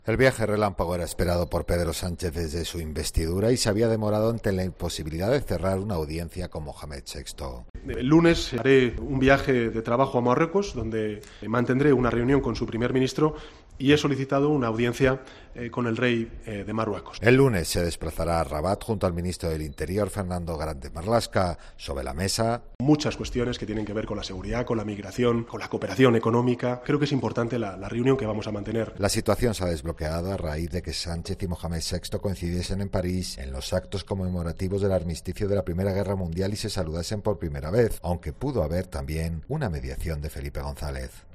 El viaje relámpago era esperado por Pedro Sánchez desde su investidura y se había demorado ante la imposibilidad de cerrar una audiencia con Mohamed VI. El lunes haré un viaje de trabajo a Marruecos, donde mantendré una reunión con su primer ministro y he solicitado una audiencia con el rey de Marruecos. El lunes se desplazará a Rabat junto al ministro del Interior, Fernando Grande Marlaska. Sobre la mesa, muchas cuestiones que tienen que ver con la seguridad, con la migración, con la cooperación económica. Creo que es importante la reunión que vamos a mantener. La situación se ha desbloqueado a raíz de que Sánchez y Mohamed VI coincidiesen en París en los actos conmemorativos del armisticio de la Primera Guerra Mundial y se saludasen por primera vez, aunque pudo haber también una mediación de Felipe González.